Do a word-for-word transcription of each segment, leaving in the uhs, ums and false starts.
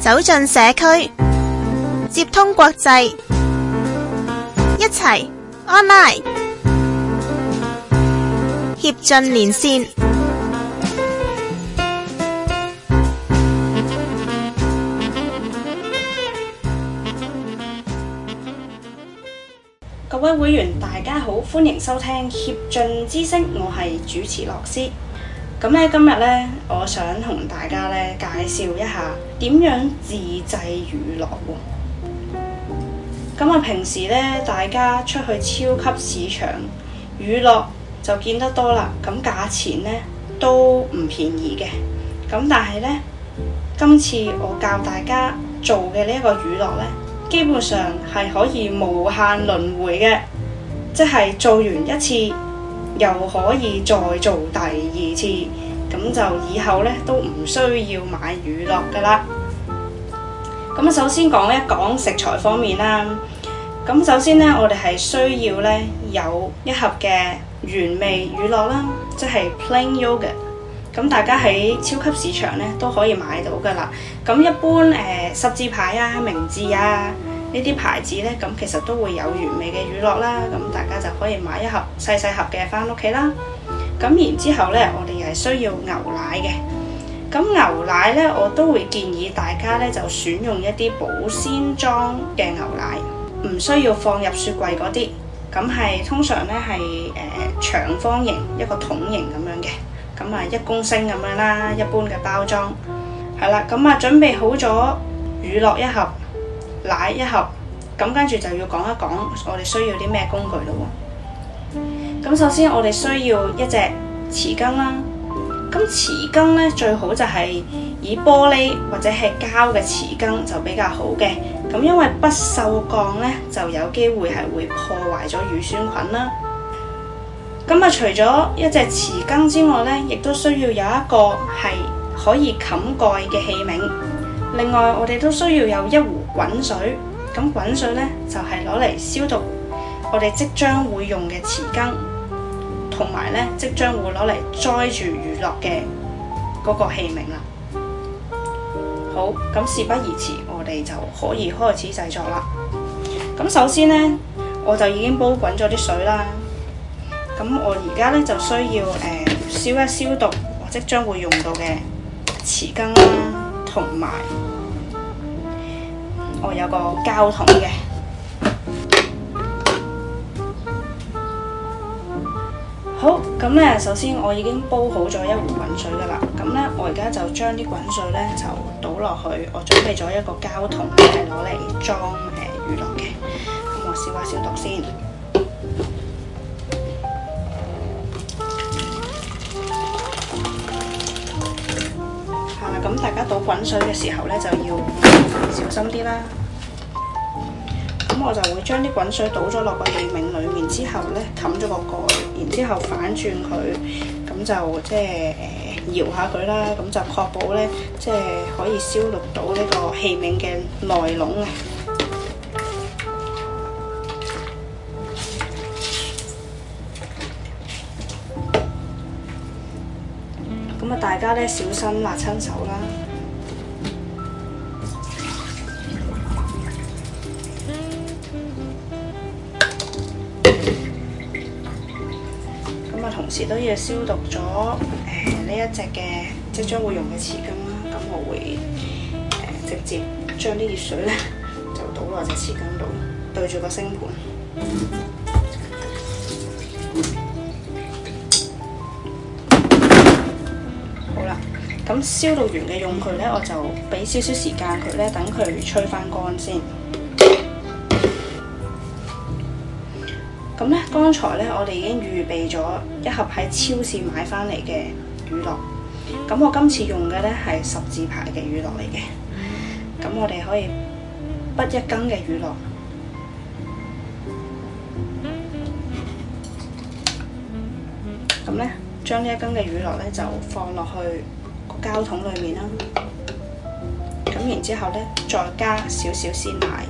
走進社區，接通國際，一齊 online 協進連線。 各位會員大家好，歡迎收聽協進之聲，我係主持樂思。咁咧今日咧，我想同大家咧介紹一下點樣自製娛樂喎。咁啊，平時咧大家出去超級市場娛樂就見得多啦，咁價錢咧都唔便宜嘅。咁但係咧，今次我教大家做嘅呢一個娛樂咧，基本上係可以無限輪迴嘅，即係做完一次又可以再做第二次，咁就以後咧都唔需要買娛樂噶啦。咁啊，首先講一講食材方面啦。咁首先咧，我哋係需要咧有一盒嘅原味乳酪啦，即係 plain yogurt。咁大家喺超級市場咧都可以買到噶啦。咁一般誒、呃、十字牌啊、明治啊呢啲牌子咧，咁其實都會有原味嘅乳酪啦。咁大家就可以買一盒細細盒嘅返屋企啦。咁然之後咧，我哋又係需要牛奶嘅。咁牛奶咧，我都會建議大家咧就選用一啲保鮮裝嘅牛奶，唔需要放入雪櫃嗰啲。咁係通常咧係誒長方形一個桶形咁樣嘅。咁啊一公升咁樣啦，一般嘅包裝係啦。咁啊準備好咗乳酪一盒，奶一盒，咁跟住就要講一講我哋需要啲咩工具咯喎。咁首先我哋需要一隻匙羹啦。咁匙羹咧最好就係以玻璃或者係膠嘅匙羹就比較好嘅。咁因為不鏽鋼咧就有機會係會破壞咗乳酸菌啦。咁啊，除咗一隻匙羹之外咧，亦都需要有一個係可以冚蓋嘅器皿。另外，我哋都需要有一壺滾水。咁滾水咧就係攞嚟消毒我哋即將會用嘅匙羹，同埋咧即將會攞嚟載住乳酪嘅嗰個器皿啦。好，咁事不宜遲，我哋就可以開始製作啦。咁首先咧，我就已經煲滾咗啲水啦。咁我而家咧就需要誒燒一消毒我即將會用到嘅匙羹啦，同埋我有個膠桶嘅。好，咁咧首先我已經煲好咗一壺滾水噶啦。咁咧我而家就將啲滾水咧就倒落去，我準備咗一個膠桶係攞嚟裝誒乳酪嘅。咁我燒一消毒先。咁大家倒滾水嘅時候咧，就要小心啲啦。咁我就會將啲滾水倒咗落個器皿裡面之後咧，冚咗個蓋，然之後反轉佢，咁就即係誒搖下佢啦。咁就確保咧，即係可以消毒到呢個器皿嘅內籠啊。咁啊，大家咧小心辣親手啦。咁啊，同時都要消毒咗誒呢一隻嘅即將會用嘅匙羹啦。咁我會誒、呃、直接將啲熱水咧就倒落隻匙羹度，對住個星盤。咁消毒完嘅用具咧，我就俾少少時間佢咧，等佢吹翻乾先。咁咧，剛才咧我哋已經預備咗一盒喺超市買翻嚟嘅乳酪。咁我今次用嘅咧係十字牌嘅乳酪嚟嘅。咁我哋可以滗一羹嘅乳酪。咁咧，將呢一羹嘅乳酪咧就放落去膠桶裏面啦，咁然之後咧，再加少少鮮奶，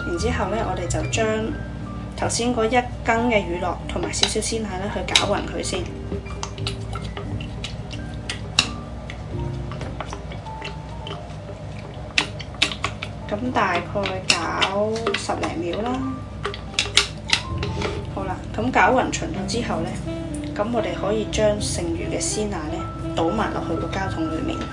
然之後咧，我哋就將頭先嗰一羹嘅乳酪同埋少少鮮奶咧去攪勻佢先。咁大概攪十零秒啦。好啦，咁攪勻勻咗之後咧，咁我哋可以將剩餘嘅鮮奶咧倒埋落去個膠桶裡面。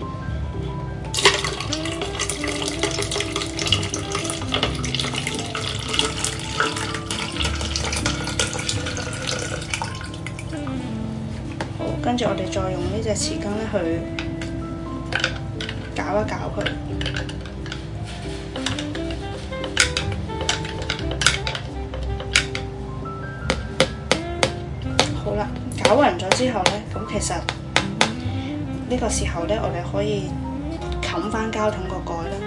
好，跟住我哋再用呢隻匙羹咧去攪一攪佢。好啦，攪勻咗之後呢，咁其實呢個時候呢，我哋可以冚返膠桶個蓋啦。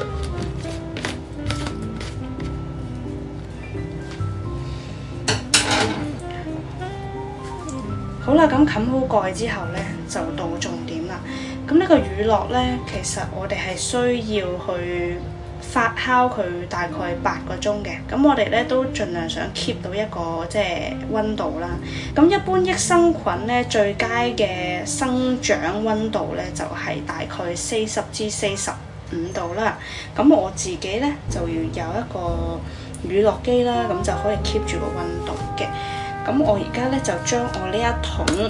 好啦，咁冚好蓋之後呢，就到重點啦。咁呢個乳酪呢，其實我哋係需要去發酵佢大概八個鐘嘅，咁我哋咧都盡量想 keep 到一個即係溫度啦。咁一般益生菌咧最佳嘅生長溫度咧就係、是、大概四十至四十五度啦。咁我自己咧就要有一個乳酪機啦，咁就可以 keep 住個溫度嘅。咁我而家咧就將我呢一桶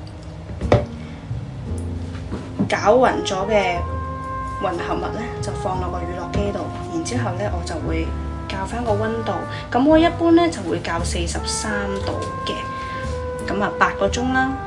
攪勻咗嘅混合物咧就放落個乳酪機度，然之後咧我就會校翻個溫度。咁我一般咧就會校四十三度嘅，咁啊八個鐘啦。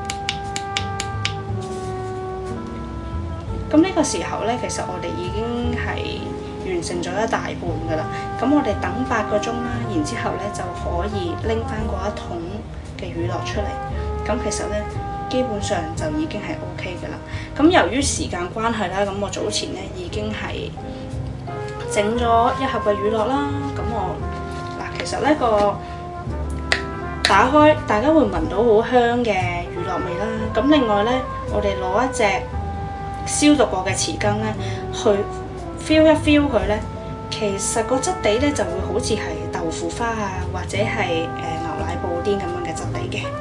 咁呢個時候咧，其實我哋已經係完成咗一大半噶啦。咁我哋等八個鐘啦，然之後咧就可以拎翻嗰一桶嘅乳酪出嚟。咁其實咧，基本上就已經係 O K 嘅啦。咁由於時間關係啦，咁我早前咧已經係整咗一盒嘅乳酪啦。咁我嗱，其實呢個打開，大家會聞到好香嘅乳酪味啦。咁另外咧，我哋攞一隻消毒過嘅匙羹咧，去 feel 一 feel 佢咧，其實個質地咧就會好似係豆腐花啊，或者係誒、呃、牛奶布甸咁樣嘅質地嘅。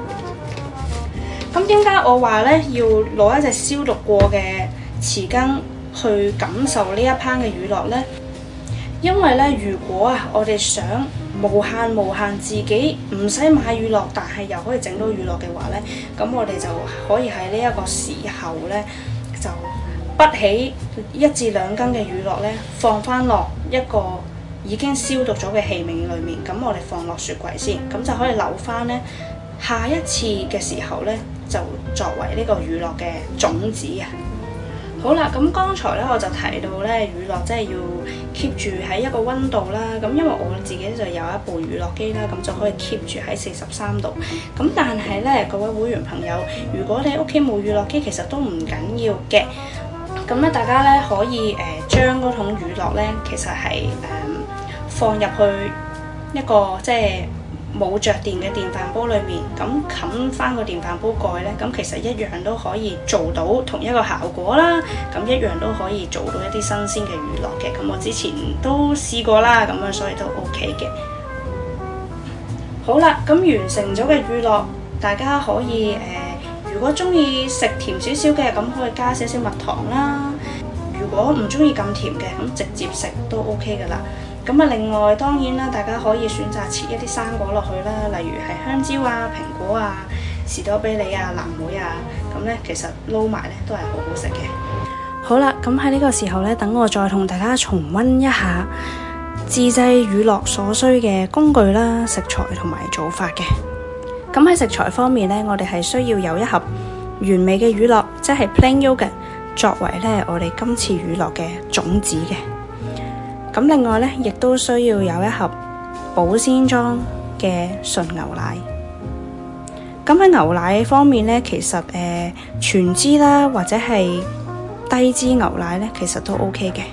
咁點解我話咧要攞一隻消毒過嘅匙羹去感受呢一烹嘅乳酪呢？因為咧，如果啊我哋想無限無限自己唔使買乳酪，但係又可以整到乳酪嘅話咧，咁我哋就可以喺呢一個時候咧，就滗起一至兩羹嘅乳酪咧，放翻落一個已經消毒咗嘅器皿裡面，咁我哋放落雪櫃先，咁就可以留翻咧下一次嘅時候咧，就作為呢個乳酪嘅種子啊。好啦，咁剛才咧我就提到咧，乳酪真係要 keep 住喺一個溫度啦。咁因為我自己就有一部乳酪機啦，咁就可以 keep 住喺四十三度。咁但係咧，各位會員朋友，如果你屋企冇乳酪機，其實都唔緊要嘅。咁咧，大家咧可以誒、呃、將嗰桶乳酪咧，其實係誒、呃、放入去一個即係冇着電嘅電飯煲裏面，咁冚翻個電飯煲蓋咧，咁其實一樣都可以做到同一個效果啦。咁一樣都可以做到一啲新鮮嘅乳酪嘅。咁我之前都試過啦，咁樣所以都 OK 嘅。好啦，咁完成咗嘅乳酪，大家可以誒、呃，如果中意食甜少少嘅，咁可以加少少蜜糖啦。如果唔中意咁甜嘅，咁直接食都 OK 噶啦。咁啊，另外當然啦，大家可以選擇切一啲生果落去啦，例如係香蕉啊、蘋果啊、士多啤梨啊、藍莓啊，咁咧其實撈埋咧都係好好食嘅。好啦，咁喺呢個時候咧，等我再同大家重溫一下自製乳酪所需嘅工具啦、食材同埋做法嘅。咁喺食材方面咧，我哋係需要有一盒完美嘅乳酪，即係 plain yogurt，作為咧我哋今次乳酪嘅種子嘅。咁另外咧，亦都需要有一盒保鮮裝嘅純牛奶。咁喺牛奶方面咧，其實誒、呃、全脂啦，或者係低脂牛奶咧，其實都 OK 嘅。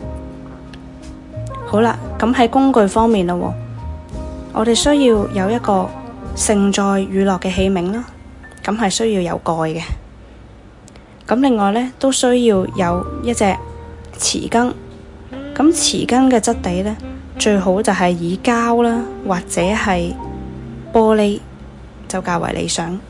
好啦，咁喺工具方面啦，我哋需要有一個盛載乳酪嘅器皿啦，咁係需要有蓋嘅。咁另外咧，都需要有一隻匙羹。咁匙羹嘅質地咧， 最好就係以膠啦，或者係玻璃就較為理想。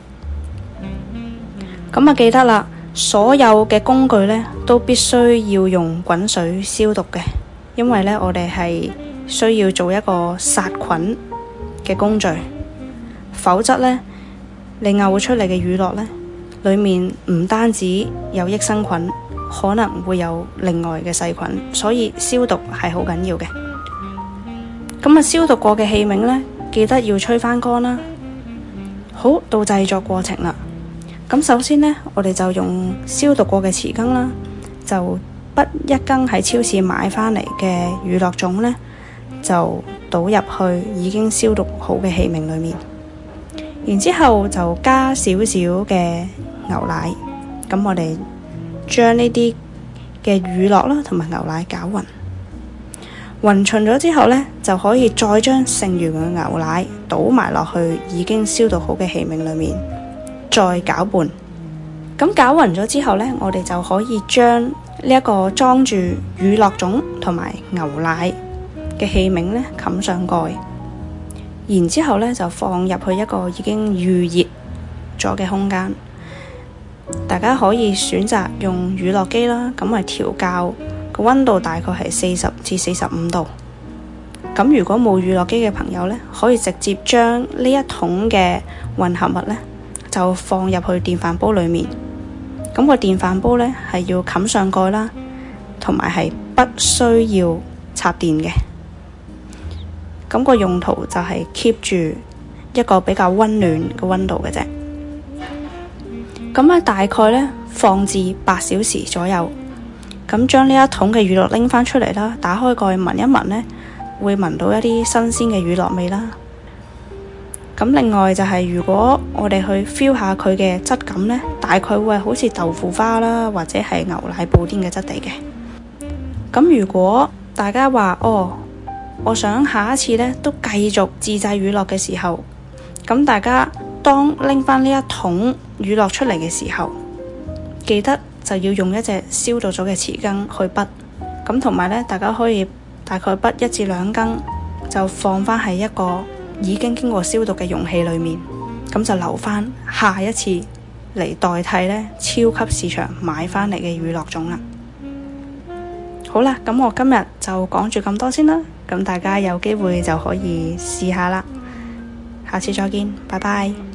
咁啊，記得啦，所有嘅工具呢都必須要用滾水消毒嘅，因為呢，我哋係需要做一個殺菌嘅工序，否則呢，你嘔出嚟嘅乳酪呢，裏面唔單止有益生菌，可能會有另外嘅細菌，所以消毒係好緊要嘅。咁啊，消毒過嘅器皿呢，記得要吹返乾啦。好，到製作過程啦。咁首先呢，我哋就用消毒過嘅匙羹啦，就滗一羹喺超市買返嚟嘅乳酪種呢，就倒入去已經消毒好嘅器皿裏面。然之後就加少少嘅牛奶，咁我哋將呢啲嘅乳酪啦同埋牛奶攪勻，勻勻咗之後呢，就可以再將剩餘嘅牛奶倒埋落去已經消毒好嘅器皿裏面，再攪拌。咁攪勻咗之後呢，我哋就可以將呢一個裝住乳酪種同埋牛奶嘅器皿呢冚上蓋。然之後呢，就放入去一個已經預熱咗嘅空間。大家可以選擇用乳酪機啦，咁嚟調校個溫度，大概係四十至四十五度。咁如果冇乳酪機嘅朋友呢，可以直接將呢一桶嘅混合物呢，就放入去電飯煲裡面。咁個電飯煲呢，係要冚上蓋啦，同埋係不需要插電嘅。咁個用途就係 keep 住一個比較溫暖嘅溫度嘅啫。咁咧大概咧放置八小時左右。咁將呢一桶嘅乳酪拎返出嚟啦，打開蓋聞一聞呢，會聞到一啲新鮮嘅乳酪味啦。咁另外就係如果我哋去 feel 下佢嘅質感呢，大概會好似豆腐花啦，或者係牛奶布甸嘅質地嘅。咁如果大家話哦，我想下一次呢都繼續自製乳酪嘅時候，咁大家當拎返呢一桶乳酪出嚟嘅時候，記得就要用一隻消毒咗嘅匙羹去滗，咁同埋呢，大家可以大概滗一至兩羹，就放返喺一個已經經過消毒嘅容器裏面，咁就留返下一次嚟代替呢超級市場買返嚟嘅乳酪種啦。好啦，咁我今日就講住咁多先啦。咁大家有機會就可以試下啦。下次再見，拜拜。